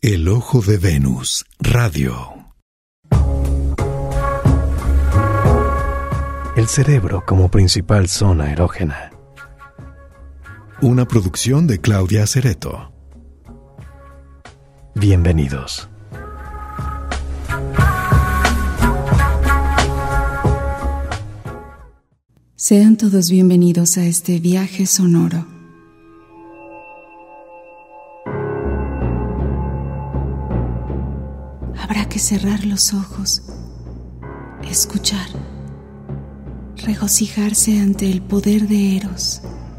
El Ojo de Venus, Radio. El cerebro como principal zona erógena. Una producción de Claudia Cereto. Bienvenidos. Sean todos bienvenidos a este viaje sonoro. Habrá que cerrar los ojos, escuchar, regocijarse ante el poder de Eros,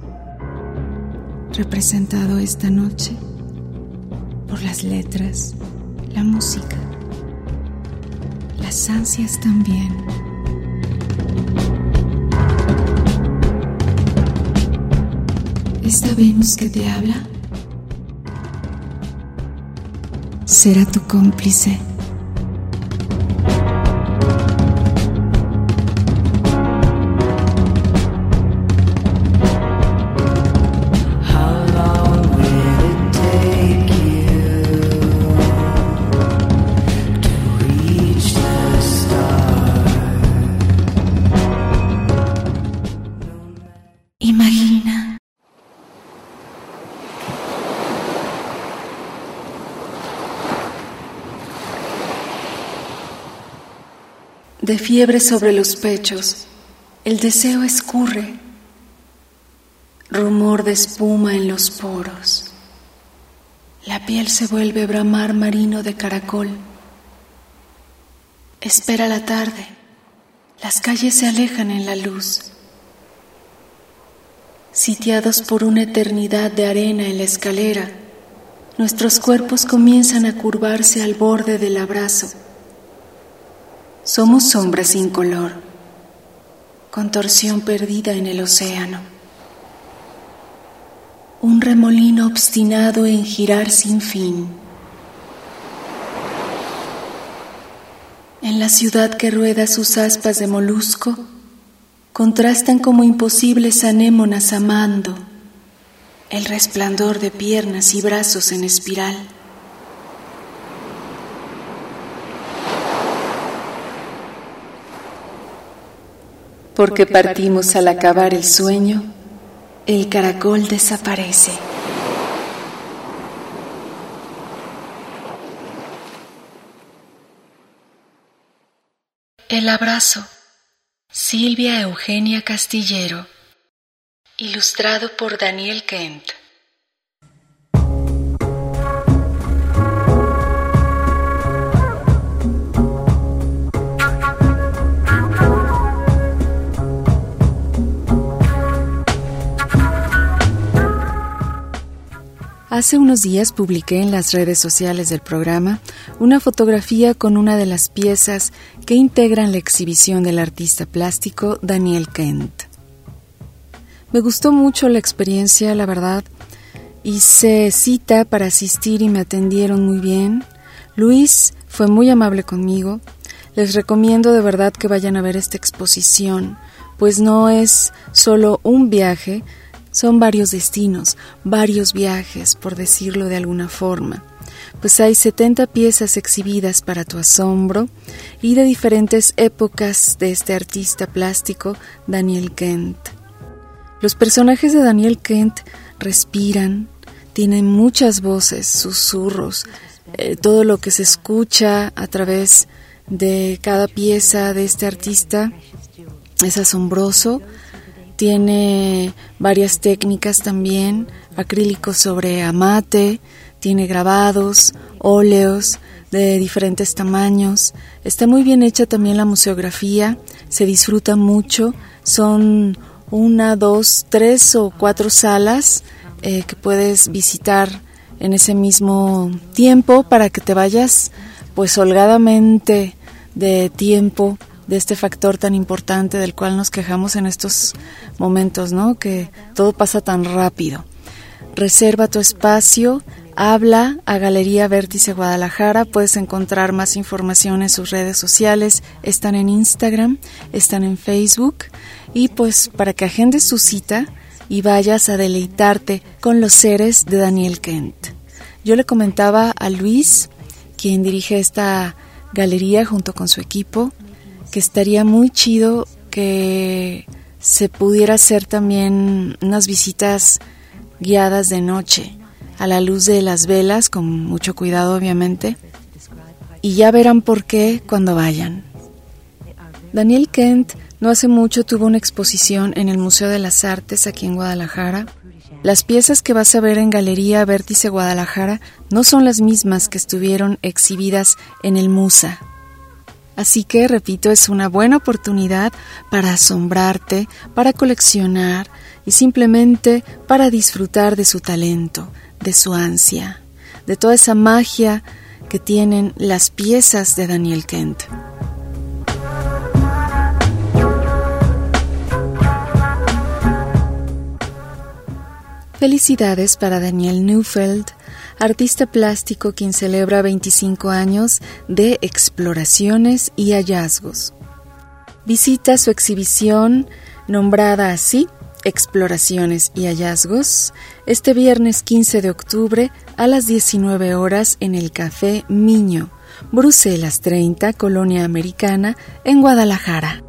representado esta noche por las letras, la música, las ansias también. ¿Esta Venus que te habla será tu cómplice? Imagina. De fiebre sobre los pechos, el deseo escurre, rumor de espuma en los poros. La piel se vuelve bramar marino de caracol. Espera la tarde, las calles se alejan en la luz. Sitiados por una eternidad de arena en la escalera, nuestros cuerpos comienzan a curvarse al borde del abrazo. Somos sombras sin color, contorsión perdida en el océano. Un remolino obstinado en girar sin fin. En la ciudad que rueda sus aspas de molusco, contrastan como imposibles anémonas amando el resplandor de piernas y brazos en espiral. Porque partimos al acabar el sueño, el caracol desaparece. El abrazo. Silvia Eugenia Castillero. Ilustrado por Daniel Kent. Hace unos días publiqué en las redes sociales del programa una fotografía con una de las piezas que integran la exhibición del artista plástico Daniel Kent. Me gustó mucho la experiencia, la verdad. Hice cita para asistir y me atendieron muy bien. Luis fue muy amable conmigo. Les recomiendo de verdad que vayan a ver esta exposición, pues no es solo un viaje, son varios destinos, varios viajes, por decirlo de alguna forma. Pues hay 70 piezas exhibidas para tu asombro y de diferentes épocas de este artista plástico, Daniel Kent. Los personajes de Daniel Kent respiran, tienen muchas voces, susurros, todo lo que se escucha a través de cada pieza de este artista es asombroso. Tiene varias técnicas también, acrílicos sobre amate, tiene grabados, óleos de diferentes tamaños. Está muy bien hecha también la museografía, se disfruta mucho. Son 1, 2, 3 o 4 salas que puedes visitar en ese mismo tiempo para que te vayas pues holgadamente de tiempo de este factor tan importante del cual nos quejamos en estos momentos, ¿no? Que todo pasa tan rápido. Reserva tu espacio, habla a Galería Vértice Guadalajara, puedes encontrar más información en sus redes sociales, están en Instagram, están en Facebook, y pues para que agendes tu cita y vayas a deleitarte con los seres de Daniel Kent. Yo le comentaba a Luis, quien dirige esta galería junto con su equipo, que estaría muy chido que se pudiera hacer también unas visitas guiadas de noche, a la luz de las velas, con mucho cuidado obviamente, y ya verán por qué cuando vayan. Daniel Kent no hace mucho tuvo una exposición en el Museo de las Artes aquí en Guadalajara. Las piezas que vas a ver en Galería Vértice Guadalajara no son las mismas que estuvieron exhibidas en el Musa. Así que, repito, es una buena oportunidad para asombrarte, para coleccionar y simplemente para disfrutar de su talento, de su ansia, de toda esa magia que tienen las piezas de Daniel Kent. Felicidades para Daniel Neufeld, artista plástico quien celebra 25 años de exploraciones y hallazgos. Visita su exhibición nombrada así, Exploraciones y Hallazgos, este viernes 15 de octubre a las 19 horas en el Café Miño, Bruselas 30, Colonia Americana, en Guadalajara.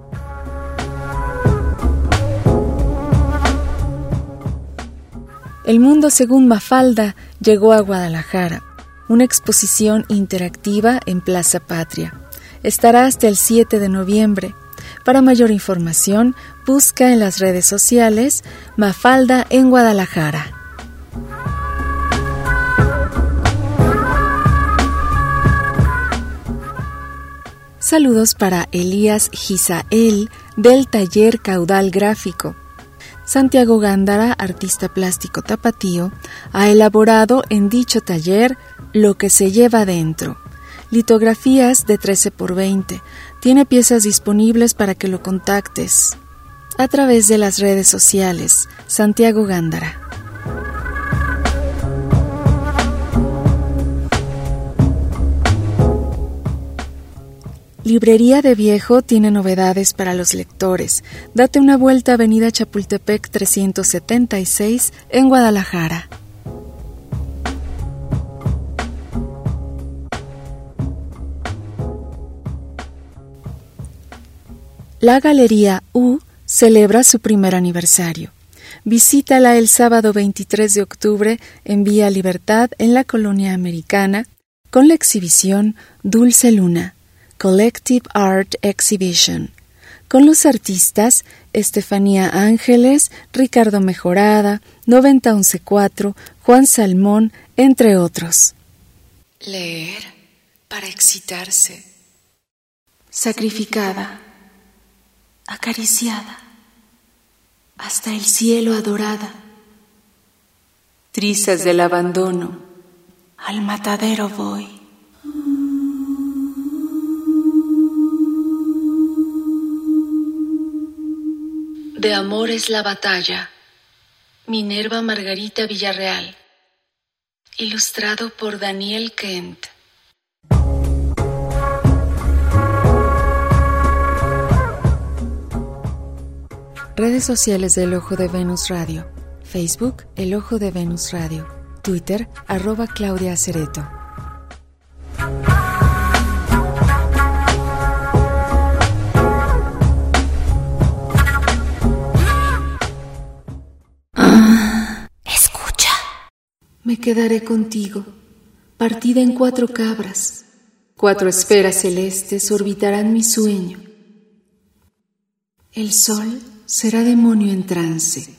El mundo según Mafalda llegó a Guadalajara, una exposición interactiva en Plaza Patria. Estará hasta el 7 de noviembre. Para mayor información, busca en las redes sociales Mafalda en Guadalajara. Saludos para Elías Gisael del taller Caudal Gráfico. Santiago Gándara, artista plástico tapatío, ha elaborado en dicho taller Lo que se lleva dentro, litografías de 13x20. Tiene piezas disponibles para que lo contactes a través de las redes sociales. Santiago Gándara. Librería de Viejo tiene novedades para los lectores. Date una vuelta a Avenida Chapultepec 376 en Guadalajara. La Galería U celebra su primer aniversario. Visítala el sábado 23 de octubre en Vía Libertad en la Colonia Americana con la exhibición Dulce Luna, Collective Art Exhibition, con los artistas Estefanía Ángeles, Ricardo Mejorada, 90114, Juan Salmón, entre otros. Leer para excitarse. Sacrificada, acariciada, hasta el cielo adorada. Trizas del abandono, al matadero voy. De amor es la batalla. Minerva Margarita Villarreal. Ilustrado por Daniel Kent. Redes sociales del Ojo de Venus Radio. Facebook, El Ojo de Venus Radio. Twitter, @Claudia Acereto. Escucha. Me quedaré contigo, partida en 4 cabras. 4 esferas celestes orbitarán mi sueño. El sol será demonio en trance.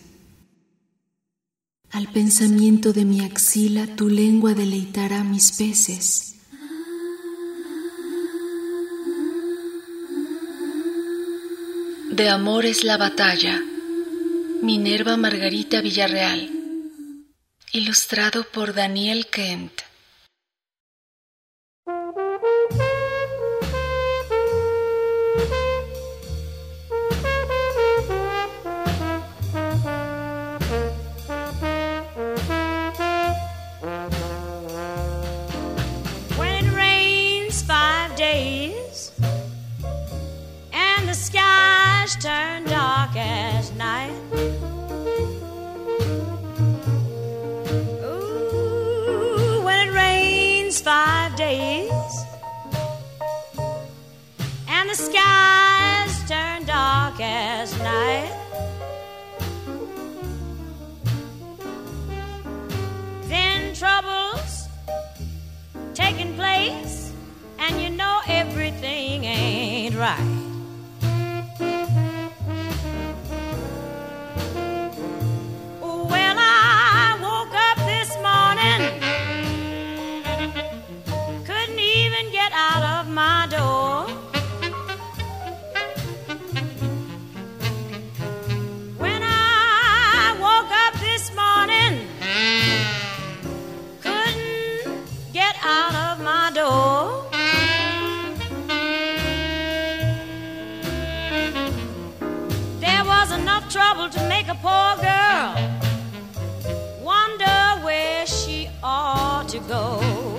Al pensamiento de mi axila tu lengua deleitará mis peces. De amor es la batalla. Minerva Margarita Villarreal. Ilustrado por Daniel Kent. When it rains 5 days and the skies turn dark as night, ooh, when it days, and the skies turn dark as night. Then trouble's taking place, and you know everything ain't right. Well, I woke up this morning, couldn't even get out of my door. When I woke up this morning, couldn't get out of my door. There was enough trouble to make a poor girl wonder where she ought to go.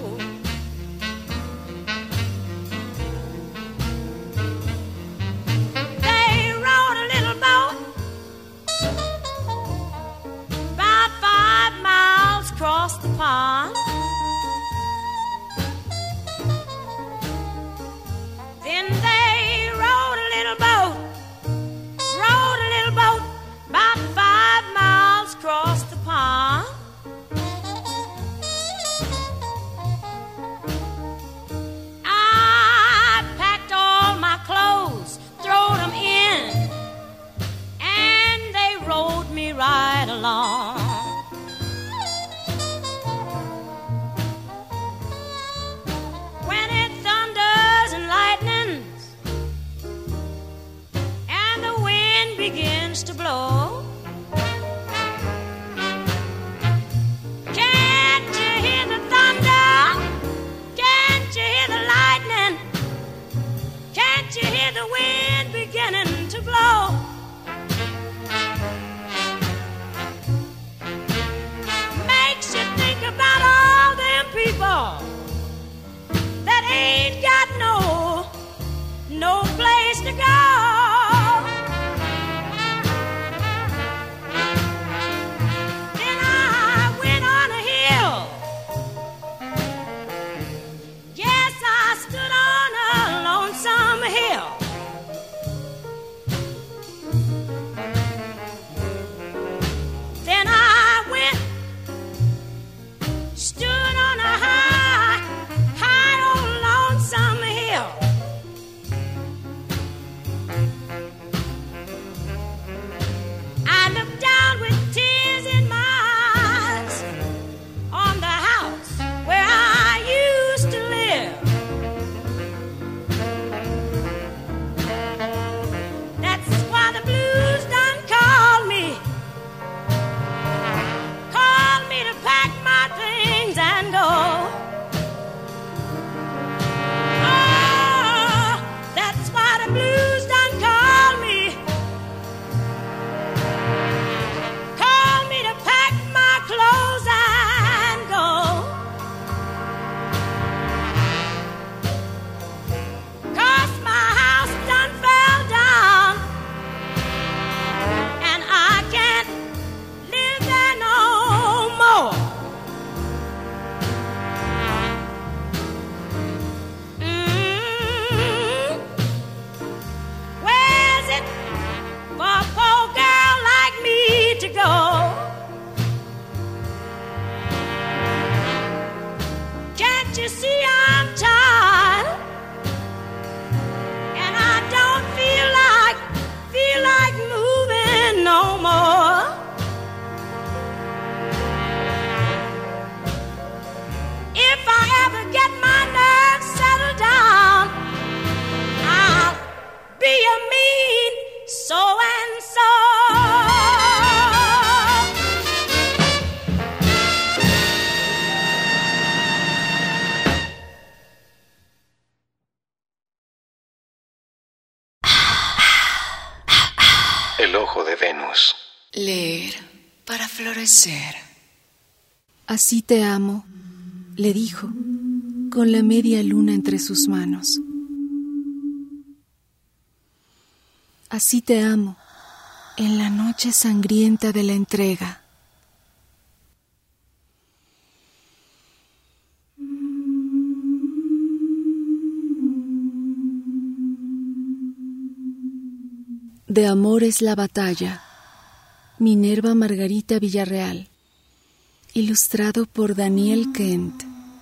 They rowed a little boat about 5 miles across the pond. Then they rowed a little boat about 5 miles across the pond. I packed all my clothes, throwed them in, and they rowed me right along. When it thunders and lightnings and the wind begins to blow, can't you hear the thunder? Can't you hear the lightning? Can't you hear the wind beginning to blow? Makes you think about all them people that ain't got no place to go. Then I went on a hill. Yes, I stood on a lonesome hill. Then I went, stood on a high old lonesome hill. I looked down with tears in my eyes on the house where I used to live. That's why the blues done called me to pack my things and go. Oh, that's why the blues done called me to pack my clothes and go. 'Cause my house done fell down, and I can't live there no more. Where's it for a poor girl like me to go? Can't you see I'm tired, and I don't feel like moving no more? If I ever get my nerves settled down, I'll be a mean so-and-so. El ojo de Venus. Leer para florecer. Así te amo, le dijo, con la media luna entre sus manos. Así te amo, en la noche sangrienta de la entrega. De amor es la batalla. Minerva Margarita Villarreal. Ilustrado por Daniel Kent.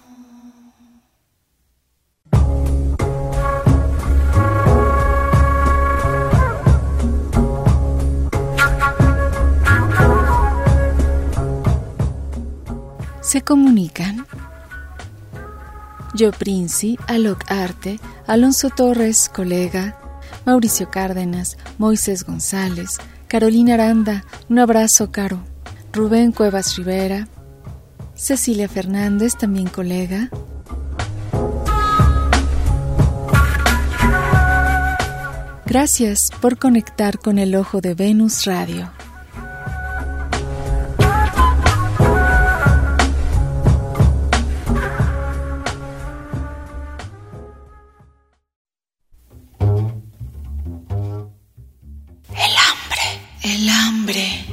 Se comunican Yo Princi, Alok Arte, Alonso Torres, colega, Mauricio Cárdenas, Moisés González, Carolina Aranda, un abrazo, Caro, Rubén Cuevas Rivera, Cecilia Fernández, también colega, gracias por conectar con el Ojo de Venus Radio. El hambre.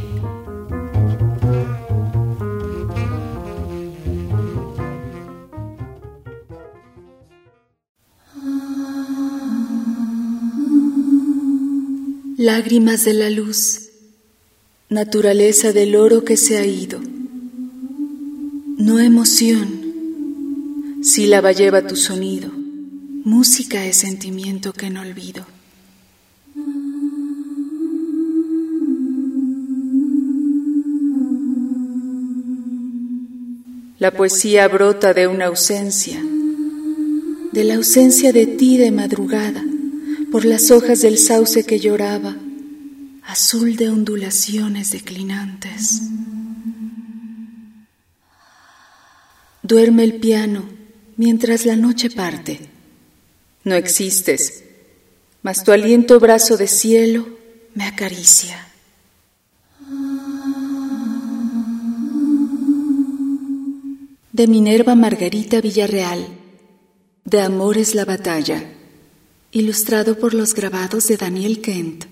Lágrimas de la luz, naturaleza del oro que se ha ido. No emoción, sílaba lleva tu sonido, música es sentimiento que no olvido. La poesía brota de una ausencia, de la ausencia de ti de madrugada, por las hojas del sauce que lloraba, azul de ondulaciones declinantes. Duerme el piano mientras la noche parte. No existes, mas tu aliento brazo de cielo me acaricia. De Minerva Margarita Villarreal. De amor es la batalla. Ilustrado por los grabados de Daniel Kent.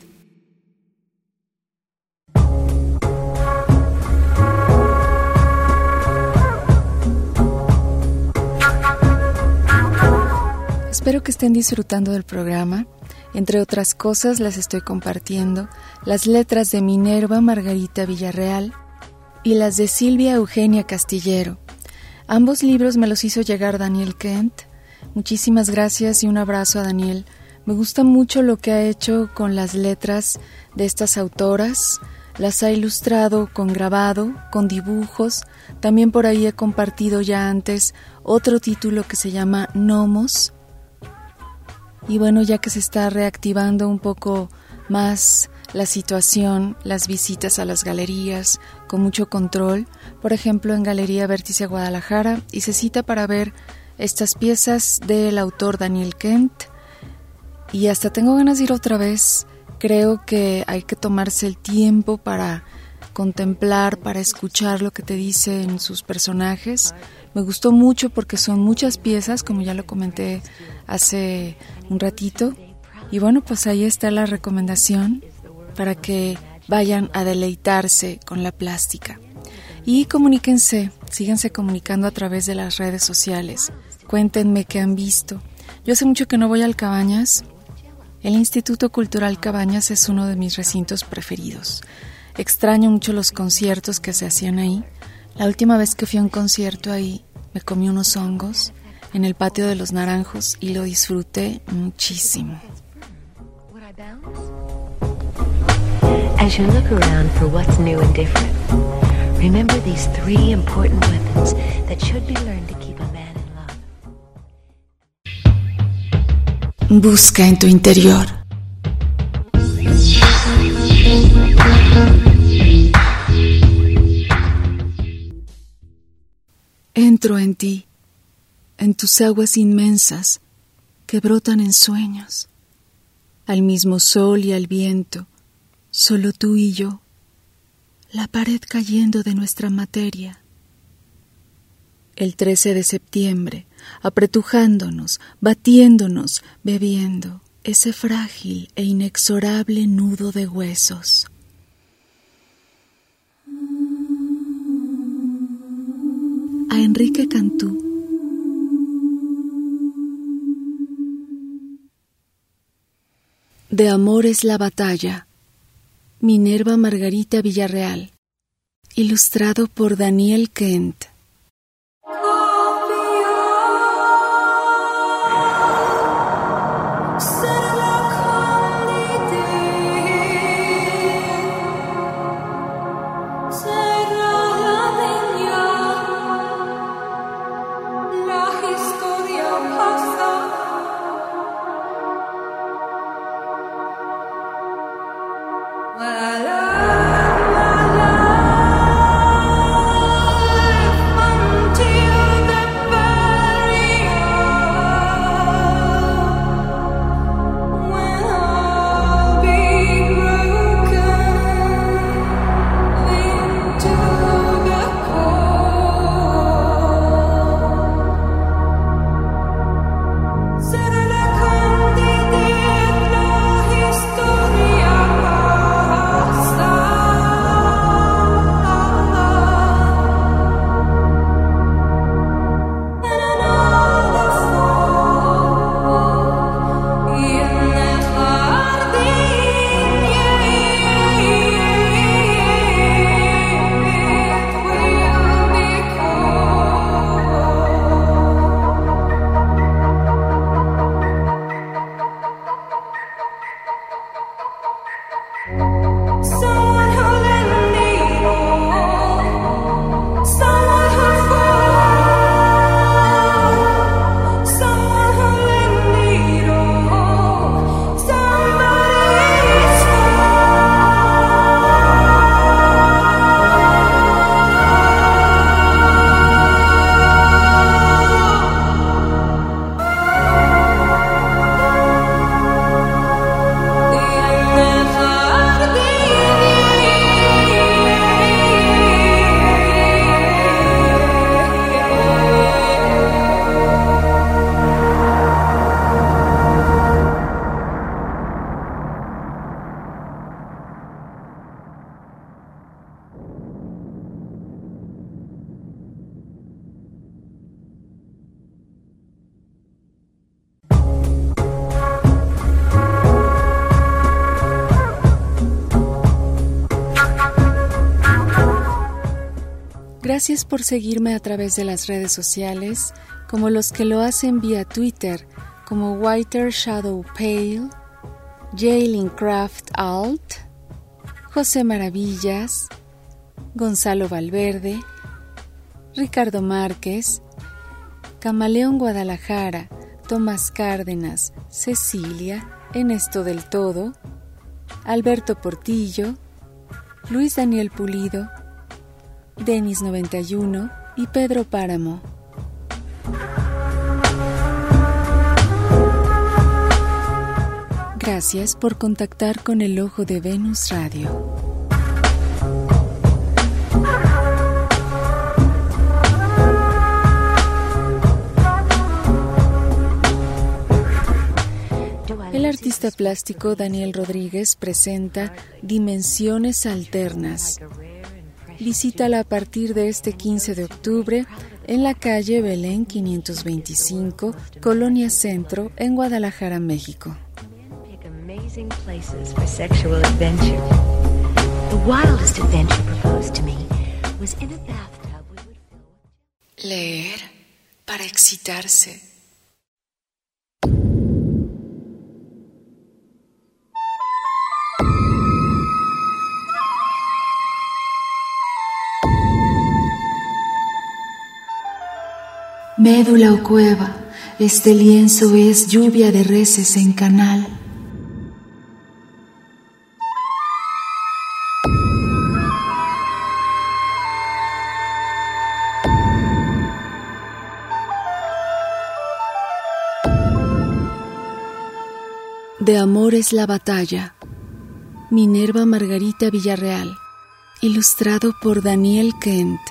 Espero que estén disfrutando del programa. Entre otras cosas, les estoy compartiendo las letras de Minerva Margarita Villarreal y las de Silvia Eugenia Castillero. Ambos libros me los hizo llegar Daniel Kent. Muchísimas gracias y un abrazo a Daniel. Me gusta mucho lo que ha hecho con las letras de estas autoras. Las ha ilustrado con grabado, con dibujos. También por ahí he compartido ya antes otro título que se llama Nomos. Y bueno, ya que se está reactivando un poco más la situación, las visitas a las galerías con mucho control, por ejemplo en Galería Vértice Guadalajara, y se cita para ver estas piezas del autor Daniel Kent, y hasta tengo ganas de ir otra vez. Creo que hay que tomarse el tiempo para contemplar, para escuchar lo que te dicen sus personajes. Me gustó mucho porque son muchas piezas, como ya lo comenté hace un ratito, y bueno, pues ahí está la recomendación para que vayan a deleitarse con la plástica. Y comuníquense, síganse comunicando a través de las redes sociales. Cuéntenme qué han visto. Yo hace mucho que no voy al Cabañas. El Instituto Cultural Cabañas es uno de mis recintos preferidos. Extraño mucho los conciertos que se hacían ahí. La última vez que fui a un concierto ahí, me comí unos hongos en el patio de los Naranjos y lo disfruté muchísimo. As you look around for what's new and different, remember these 3 important weapons that should be learned to keep a man in love. Busca en tu interior. Entro en ti, en tus aguas inmensas que brotan en sueños, al mismo sol y al viento. Solo tú y yo, la pared cayendo de nuestra materia. El 13 de septiembre, apretujándonos, batiéndonos, bebiendo ese frágil e inexorable nudo de huesos. A Enrique Cantú. De amor es la batalla. Minerva Margarita Villarreal. Ilustrado por Daniel Kent. Gracias por seguirme a través de las redes sociales, como los que lo hacen vía Twitter, como Whiter Shadow Pale, Jaylin Craft Alt, José Maravillas, Gonzalo Valverde, Ricardo Márquez, Camaleón Guadalajara, Tomás Cárdenas, Cecilia, Ernesto del Todo, Alberto Portillo, Luis Daniel Pulido, Denis 91 y Pedro Páramo. Gracias por contactar con El Ojo de Venus Radio. El artista plástico Daniel Rodríguez presenta Dimensiones Alternas. Visítala a partir de este 15 de octubre en la calle Belén 525, Colonia Centro, en Guadalajara, México. Leer para excitarse. Médula o cueva, este lienzo es lluvia de reses en canal. De amor es la batalla. Minerva Margarita Villarreal. Ilustrado por Daniel Kent.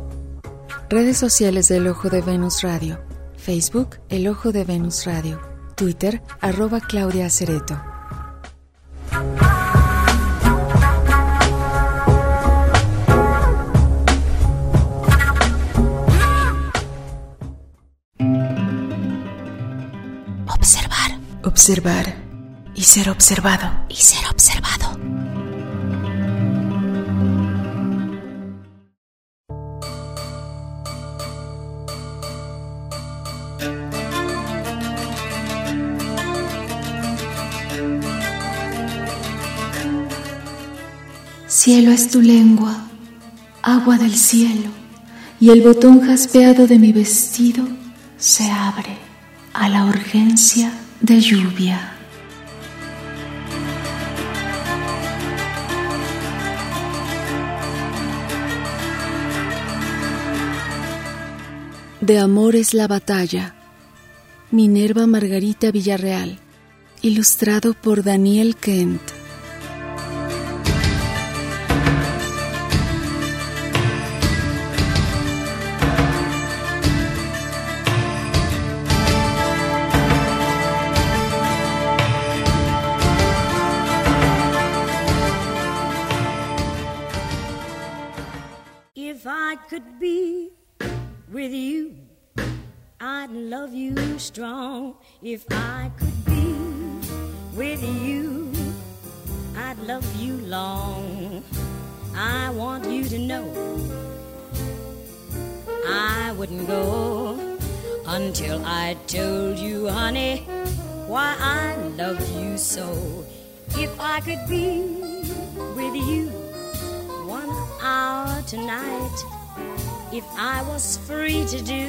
Redes sociales del Ojo de Venus Radio. Facebook, El Ojo de Venus Radio. Twitter, @Claudia Cereto. Observar y ser observado. Cielo es tu lengua, agua del cielo, y el botón jaspeado de mi vestido se abre a la urgencia de lluvia. De amor es la batalla. Minerva Margarita Villarreal. Ilustrado por Daniel Kent. If I could be with you, I'd love you strong. If I could be with you, I'd love you long. I want you to know I wouldn't go until I told you, honey, why I love you so. If I could be with you 1 hour tonight, if I was free to do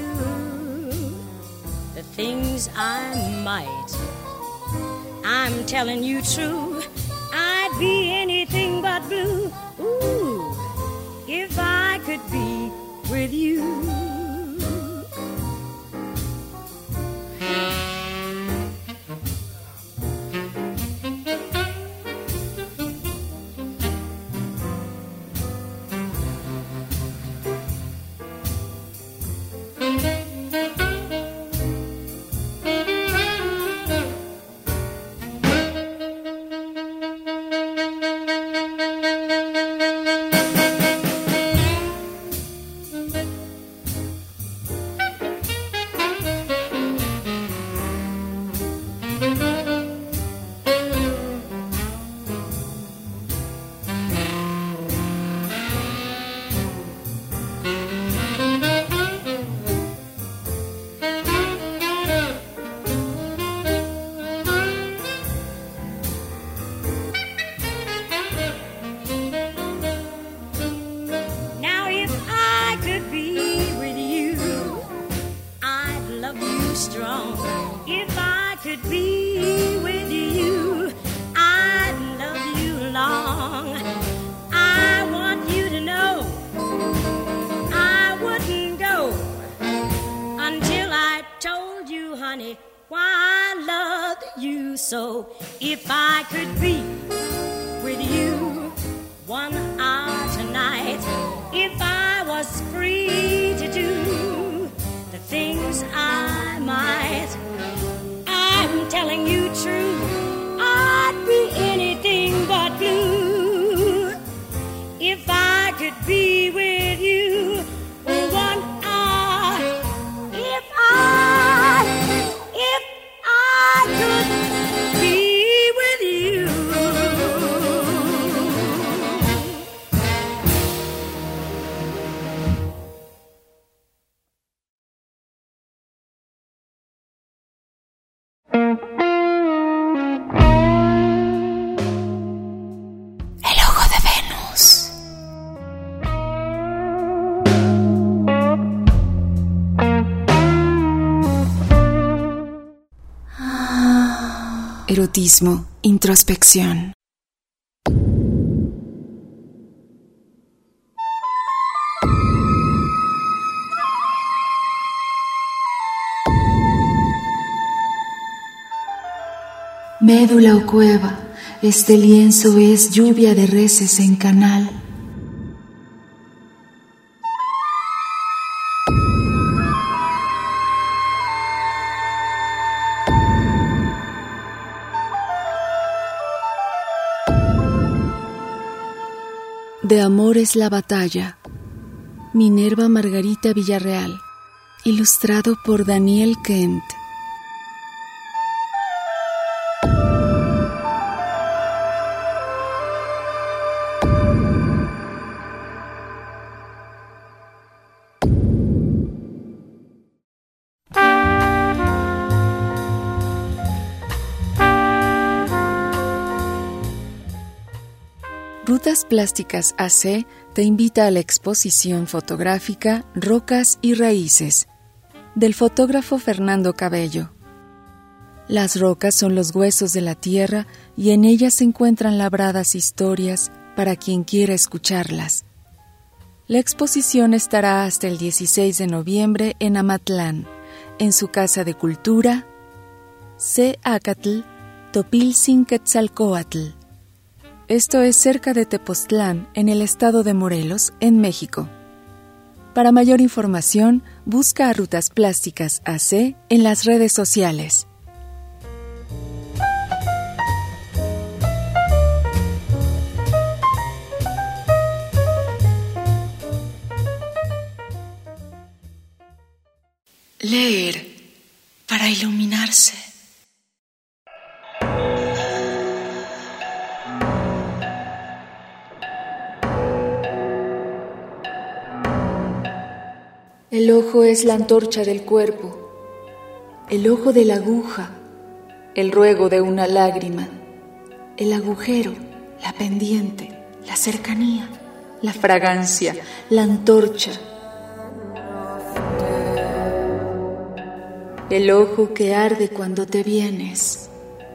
the things I might, I'm telling you true, I'd be anything but blue. Ooh, if I could be with you. So if I could be with you 1 hour tonight, if I was free to do the things I might, I'm telling you true, I'd be anything but blue if I could be with you 1 hour. If I could be with you. El ojo de Venus. Erotismo, introspección. Médula o cueva, este lienzo es lluvia de reses en canal. De amor es la batalla. Minerva Margarita Villarreal. Ilustrado por Daniel Kent. Rutas Plásticas AC te invita a la exposición fotográfica Rocas y Raíces, del fotógrafo Fernando Cabello. Las rocas son los huesos de la tierra y en ellas se encuentran labradas historias para quien quiera escucharlas. La exposición estará hasta el 16 de noviembre en Amatlán, en su Casa de Cultura, C.Acatl, Topilzin-Quetzalcóatl. Esto es cerca de Tepoztlán, en el estado de Morelos, en México. Para mayor información, busca a Rutas Plásticas AC en las redes sociales. Leer para iluminarse. El ojo es la antorcha del cuerpo, el ojo de la aguja, el ruego de una lágrima, el agujero, la pendiente, la cercanía, la fragancia, la antorcha. El ojo que arde cuando te vienes.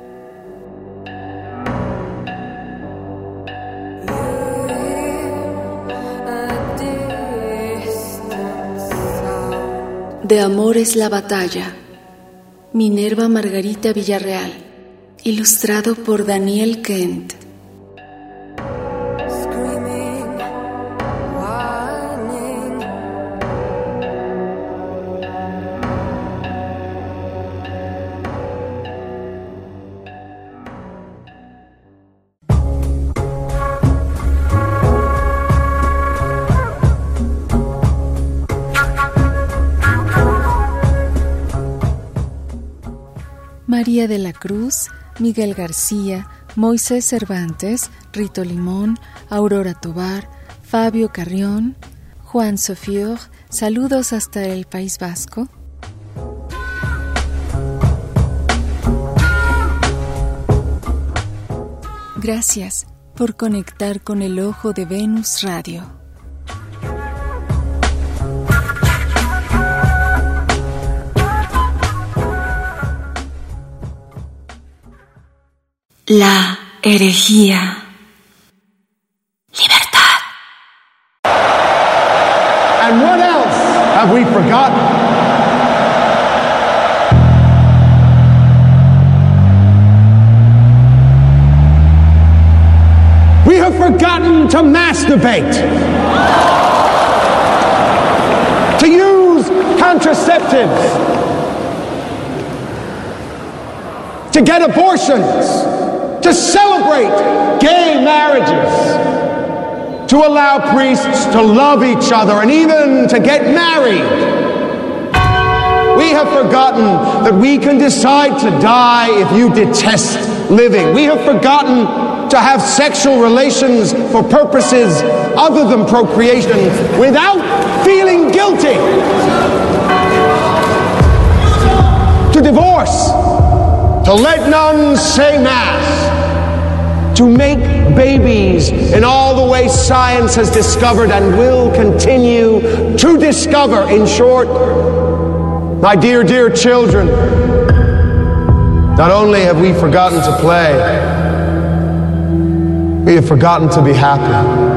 De amor es la batalla. Minerva Margarita Villarreal. Ilustrado por Daniel Kent. María de la Cruz, Miguel García, Moisés Cervantes, Rito Limón, Aurora Tobar, Fabio Carrión, Juan Sofior, saludos hasta el País Vasco. Gracias por conectar con el Ojo de Venus Radio. La herejía. Libertad. And what else have we forgotten? We have forgotten to masturbate, to use contraceptives, to get abortions, to celebrate gay marriages, to allow priests to love each other and even to get married. We have forgotten that we can decide to die if you detest living. We have forgotten to have sexual relations for purposes other than procreation without feeling guilty. To divorce, to let nuns say mass, to make babies in all the ways science has discovered and will continue to discover. In short, my dear, dear children, not only have we forgotten to play, we have forgotten to be happy.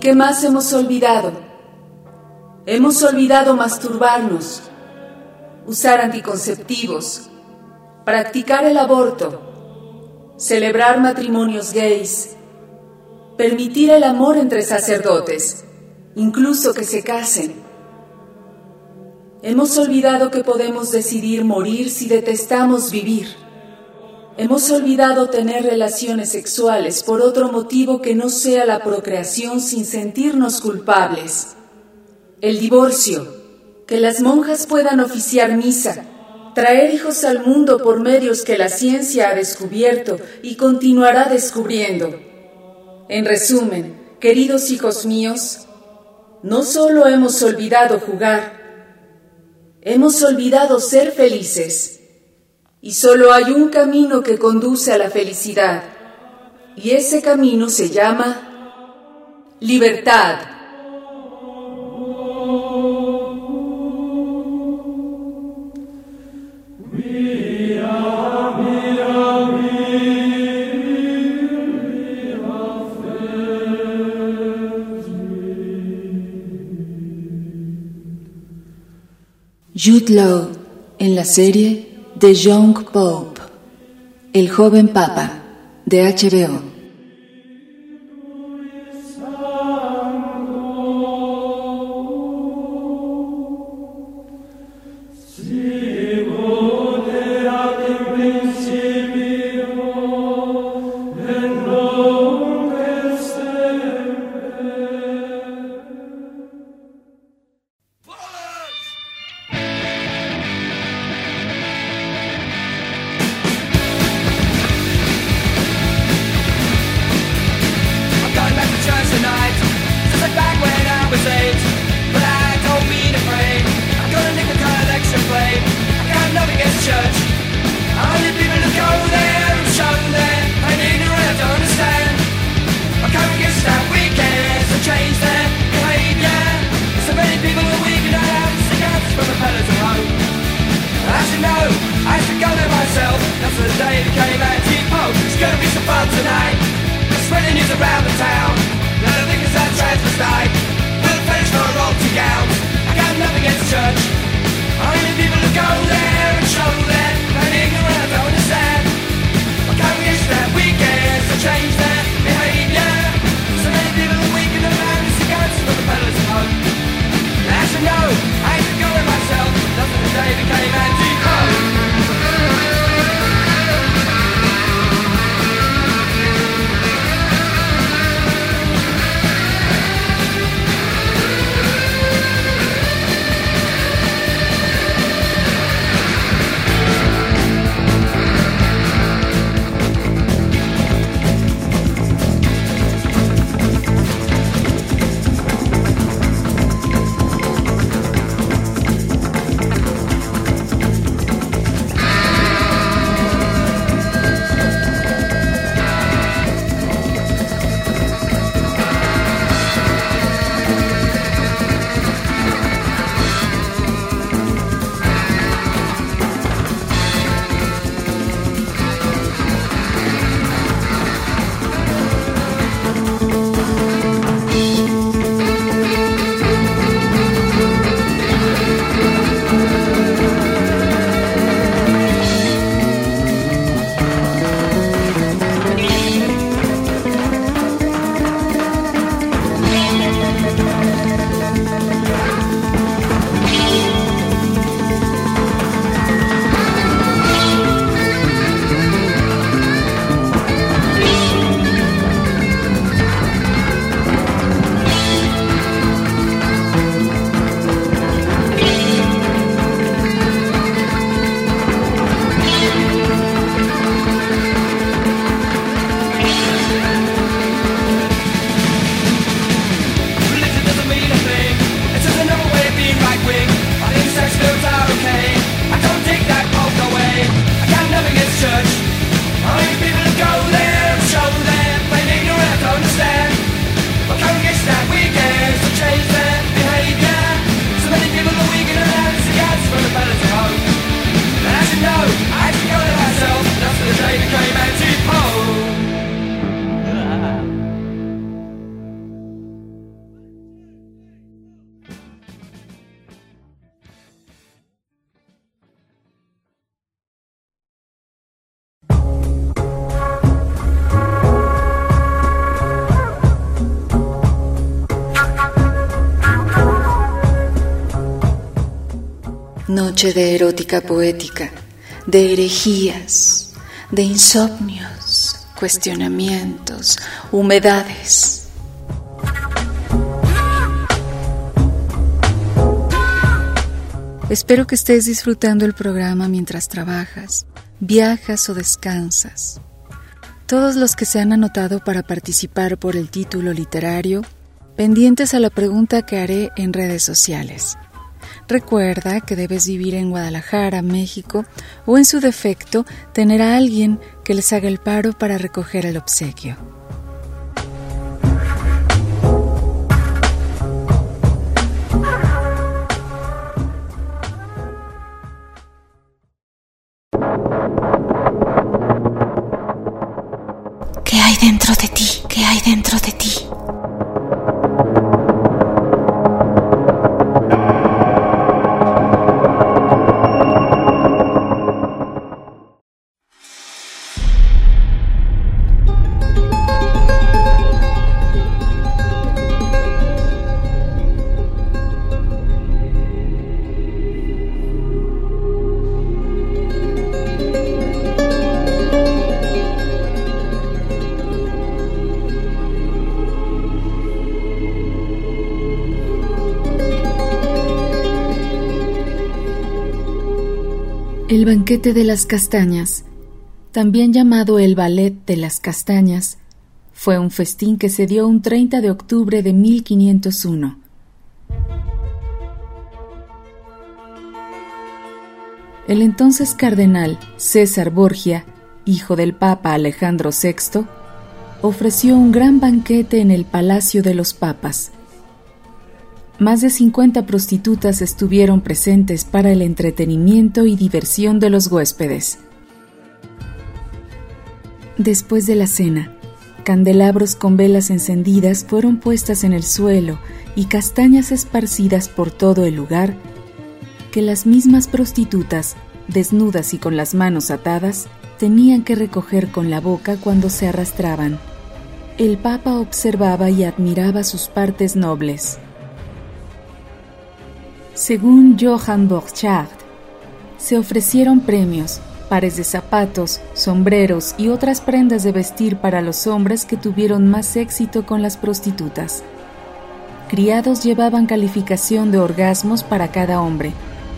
¿Qué más hemos olvidado? Hemos olvidado masturbarnos, usar anticonceptivos, practicar el aborto, celebrar matrimonios gays, permitir el amor entre sacerdotes, incluso que se casen. Hemos olvidado que podemos decidir morir si detestamos vivir. Hemos olvidado tener relaciones sexuales por otro motivo que no sea la procreación sin sentirnos culpables. El divorcio, que las monjas puedan oficiar misa, traer hijos al mundo por medios que la ciencia ha descubierto y continuará descubriendo. En resumen, queridos hijos míos, no solo hemos olvidado jugar, hemos olvidado ser felices. Y solo hay un camino que conduce a la felicidad, y ese camino se llama libertad. Jude Law en la serie The Young Pope, El joven Papa, de HBO. Noche de erótica poética, de herejías, de insomnios, cuestionamientos, humedades. Espero que estés disfrutando el programa mientras trabajas, viajas o descansas. Todos los que se han anotado para participar por el título literario, pendientes a la pregunta que haré en redes sociales. Recuerda que debes vivir en Guadalajara, México, o en su defecto, tener a alguien que les haga el paro para recoger el obsequio. ¿Qué hay dentro de ti? ¿Qué hay dentro de ti? El banquete de las castañas, también llamado el ballet de las castañas, fue un festín que se dio un 30 de octubre de 1501. El entonces cardenal César Borgia, hijo del Papa Alejandro VI, ofreció un gran banquete en el Palacio de los Papas. Más de 50 prostitutas estuvieron presentes para el entretenimiento y diversión de los huéspedes. Después de la cena, candelabros con velas encendidas fueron puestas en el suelo y castañas esparcidas por todo el lugar, que las mismas prostitutas, desnudas y con las manos atadas, tenían que recoger con la boca cuando se arrastraban. El Papa observaba y admiraba sus partes nobles. Según Johann Borchardt, se ofrecieron premios, pares de zapatos, sombreros y otras prendas de vestir para los hombres que tuvieron más éxito con las prostitutas. Criados llevaban calificación de orgasmos para cada hombre.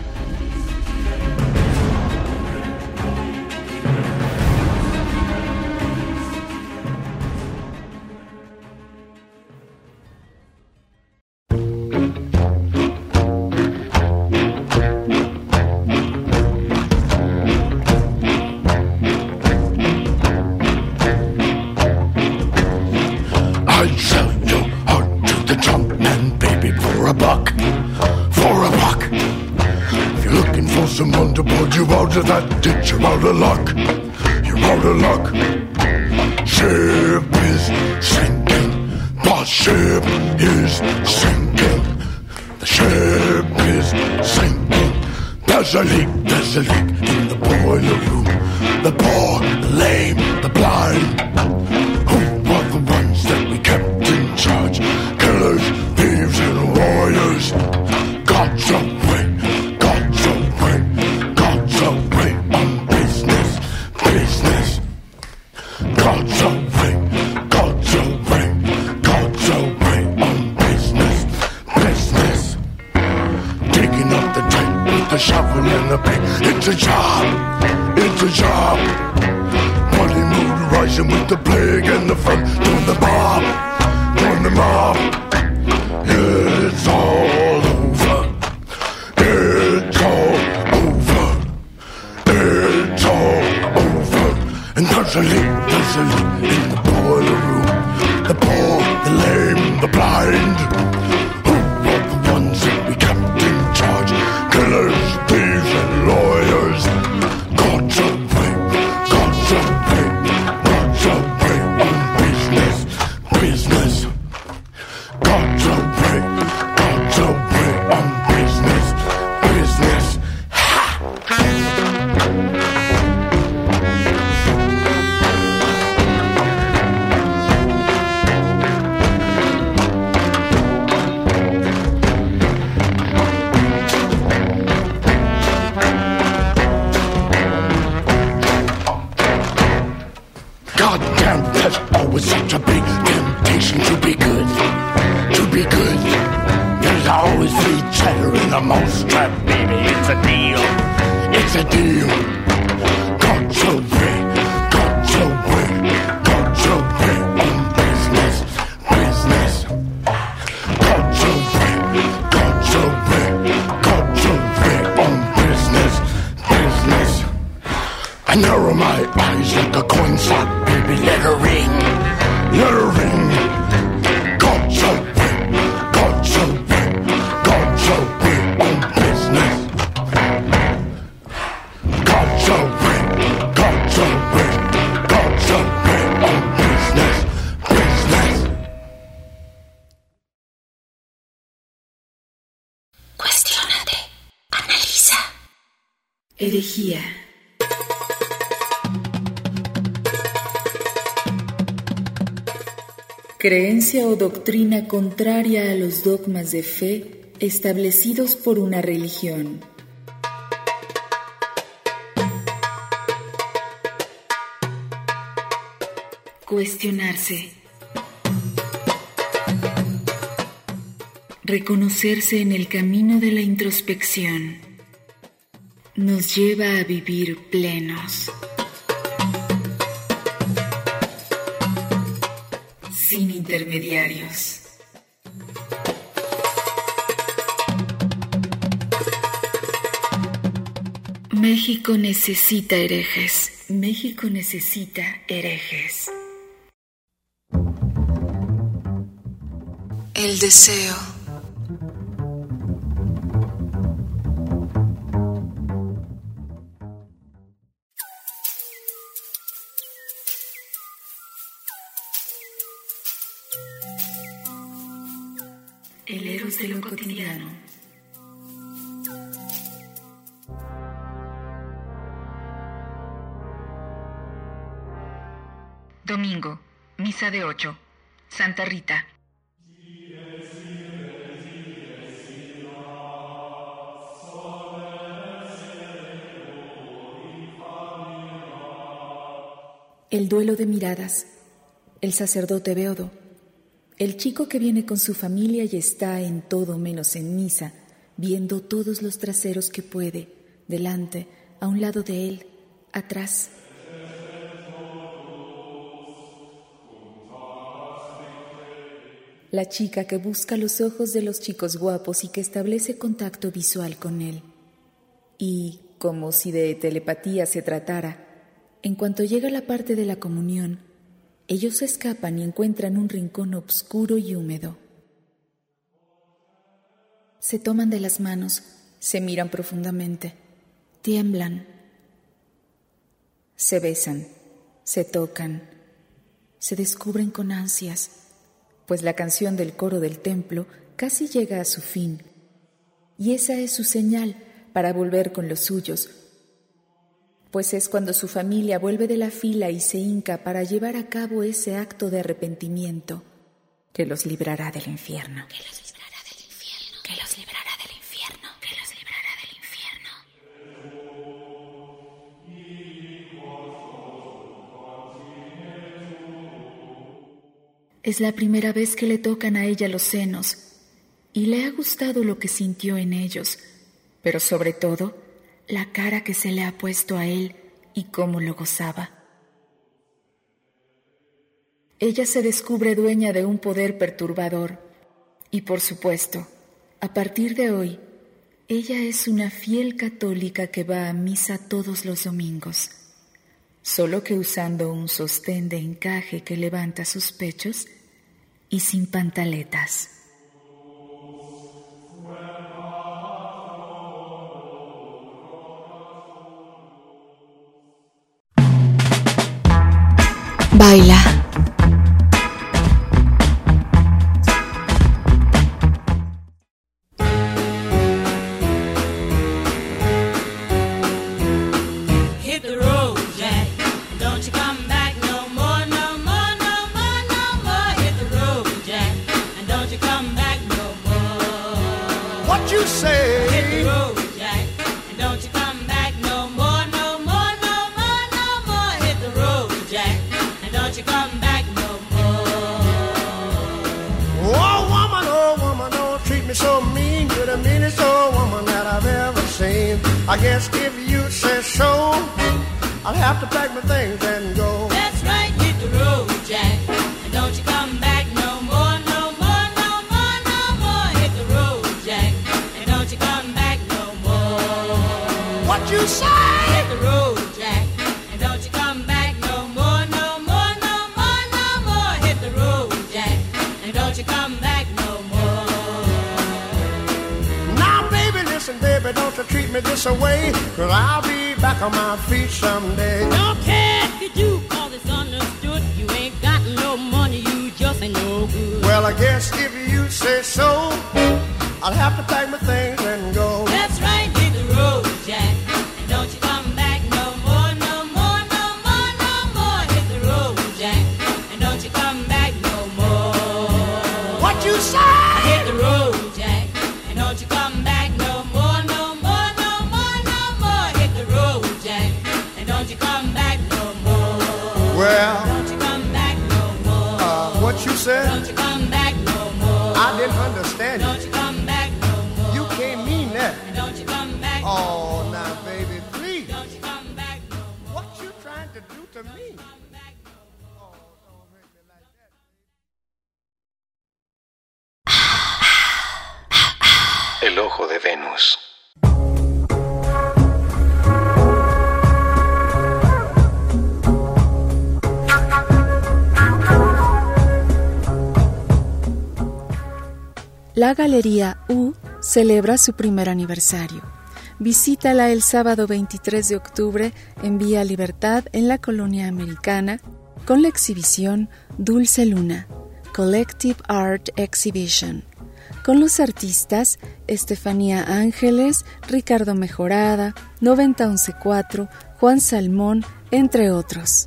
Someone to pull you out of that ditch, you're out of luck. You're out of luck. Ship is sinking. The ship is sinking. The ship is sinking. There's a leak in the boiler room. The poor, the lame, the blind. Who were the ones that we kept in charge? Killers, thieves, and warriors. God's away. Shovel and a pick, it's a job. Bloody mood rising with the plague and the fun, doing the mob. It's all over. And there's a leak in the boiler room. The poor, the lame, the blind. Who were the ones that we kept in charge? Killers, thieves, and lawyers. God's away on business. God's away on business. with such a big temptation to be good. To be good. There's always free cheddar in the mousetrap, baby. It's a deal. It's a deal. Got your way. Got your way. Got your way on business. Business. Got your way. Got your way. Got your way on business. Business. I narrow my eyes like a coin slot, baby. Let her ring. Let her ring. Got your way. Got your way. Got your way on business. Got your way. Got your way. Got your way on business. Business. Cuestiónate. Analiza. Herejía. Creencia o doctrina contraria a los dogmas de fe establecidos por una religión. Cuestionarse. Reconocerse en el camino de la introspección nos lleva a vivir plenos. Sin intermediarios. México necesita herejes. México necesita herejes. El deseo. El Eros de lo cotidiano. Domingo, misa de 8. Santa Rita. El duelo de miradas. El sacerdote beodo. El chico que viene con su familia y está en todo menos en misa, viendo todos los traseros que puede, delante, a un lado de él, atrás. La chica que busca los ojos de los chicos guapos y que establece contacto visual con él. Y, como si de telepatía se tratara, en cuanto llega la parte de la comunión, ellos se escapan y encuentran un rincón oscuro y húmedo. Se toman de las manos, se miran profundamente, tiemblan, se besan, se tocan, se descubren con ansias, pues la canción del coro del templo casi llega a su fin, y esa es su señal para volver con los suyos, pues es cuando su familia vuelve de la fila y se hinca para llevar a cabo ese acto de arrepentimiento que los librará del infierno. Que los librará del infierno. Que los librará del infierno. Que los librará del infierno. Es la primera vez que le tocan a ella los senos y le ha gustado lo que sintió en ellos, pero sobre todo la cara que se le ha puesto a él y cómo lo gozaba. Ella se descubre dueña de un poder perturbador y, por supuesto, a partir de hoy, ella es una fiel católica que va a misa todos los domingos, solo que usando un sostén de encaje que levanta sus pechos y sin pantaletas. Baila. Hit the road, Jack. Don't you come back no more, no more, no more, no more. Hit the road, Jack. And don't you come back no more. What you say? Hit the road, Jack. And don't you come back no more, no more, no more, no more. Hit the road, Jack. Don't you come back no more. I guess if you say so, I'll have to pack my things and go. That's right, hit the road, Jack. And don't you come back no more, no more, no more, no more. Hit the road, Jack. And don't you come back no more. What you say? Hit the road, Jack. And don't you come back no more, no more, no more, no more. Hit the road, Jack. And don't you come back no more. Now, baby, listen, baby, don't you treat me this away, 'cause I'll be back on my feet someday. Don't care if you do, 'cause it's understood. You ain't got no money, you just ain't no good. Well, I guess if you say so, I'll have to pack my things and go. That's right, hit the road, Jack. And don't you come back no more, no more, no more, no more. Hit the road, Jack. And don't you come back no more. What you say? Hit the road, Jack. And don't you come back no more, no more, no more, no more. Hit the road, Jack. And don't you come back no more. Well, Don't you come back no more. what you said? Don't you come back no more. I didn't understand you. Don't you come back no more. You can't mean that. And don't you come back no Oh, now, baby, please. Don't you come back no more. What you trying to do to me? El ojo de Venus. La Galería U celebra su primer aniversario. Visítala el sábado 23 de octubre en Vía Libertad, en la Colonia Americana, con la exhibición Dulce Luna, Collective Art Exhibition, con los artistas Estefanía Ángeles, Ricardo Mejorada, 90114, Juan Salmón, entre otros.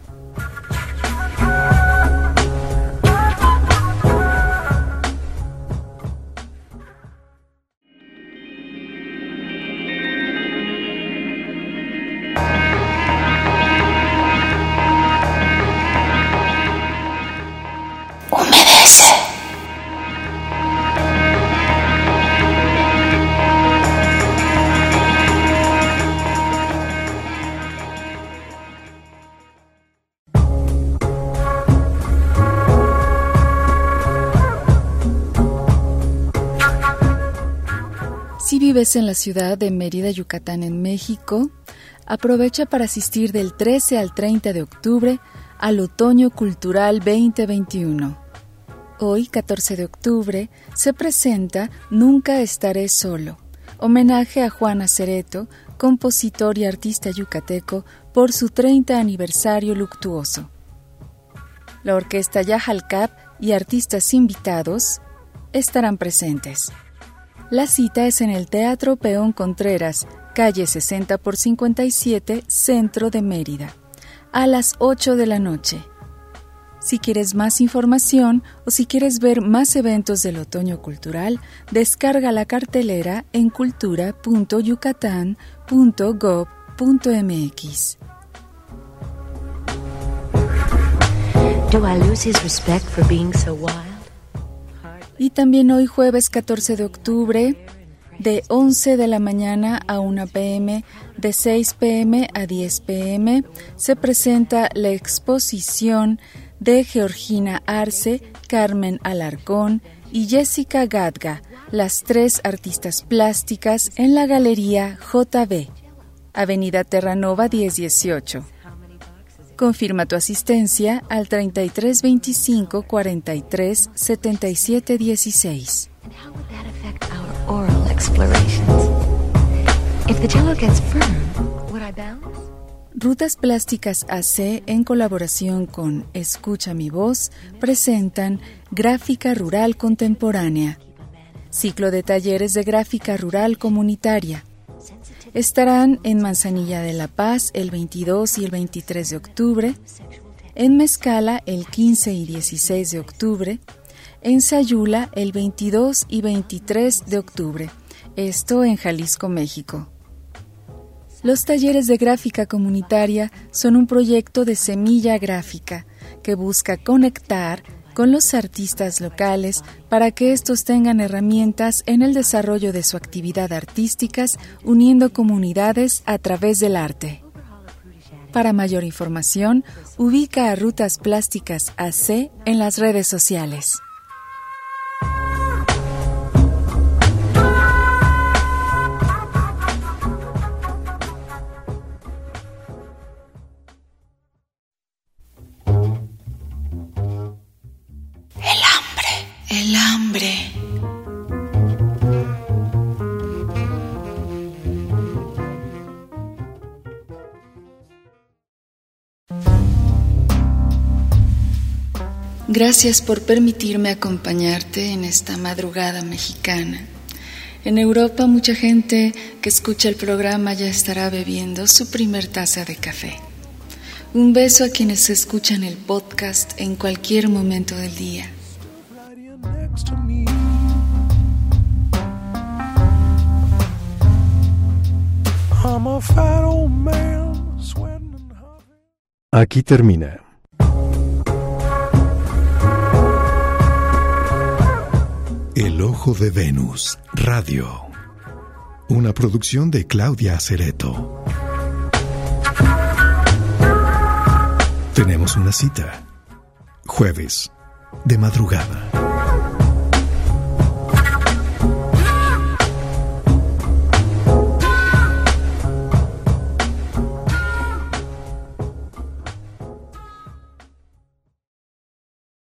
Si vives en la ciudad de Mérida, Yucatán, en México, aprovecha para asistir del 13 al 30 de octubre al Otoño Cultural 2021. Hoy, 14 de octubre, se presenta Nunca Estaré Solo, homenaje a Juan Acereto, compositor y artista yucateco, por su 30 aniversario luctuoso. La orquesta Yajalcap y artistas invitados estarán presentes. La cita es en el Teatro Peón Contreras, calle 60 por 57, centro de Mérida, a las 8 de la noche. Si quieres más información o si quieres ver más eventos del Otoño Cultural, descarga la cartelera en cultura.yucatán.gov.mx. Do I lose his respect for being so wild? Y también hoy jueves 14 de octubre, de 11 de la mañana a 1 p.m., de 6 p.m. a 10 p.m., se presenta la exposición de Georgina Arce, Carmen Alarcón y Jessica Gadga, las 3 artistas plásticas, en la Galería JB, Avenida Terranova 1018. Confirma tu asistencia al 33 25 43 77 16. And how would that affect our oral explorations? If the jello gets firm, would I bounce? Rutas Plásticas AC, en colaboración con Escucha mi voz, presentan Gráfica Rural Contemporánea, ciclo de talleres de gráfica rural comunitaria. Estarán en Manzanilla de la Paz el 22 y el 23 de octubre, en Mezcala el 15 y 16 de octubre, en Sayula el 22 y 23 de octubre, esto en Jalisco, México. Los talleres de gráfica comunitaria son un proyecto de Semilla Gráfica que busca conectar con los artistas locales para que estos tengan herramientas en el desarrollo de su actividad artísticas, uniendo comunidades a través del arte. Para mayor información, ubica a Rutas Plásticas AC en las redes sociales. El hambre. Gracias por permitirme acompañarte en esta madrugada mexicana. En Europa, mucha gente que escucha el programa ya estará bebiendo su primer taza de café. Un beso a quienes escuchan el podcast en cualquier momento del día. Aquí termina El Ojo de Venus Radio, una producción de Claudia Cereto. Tenemos una cita, jueves de madrugada.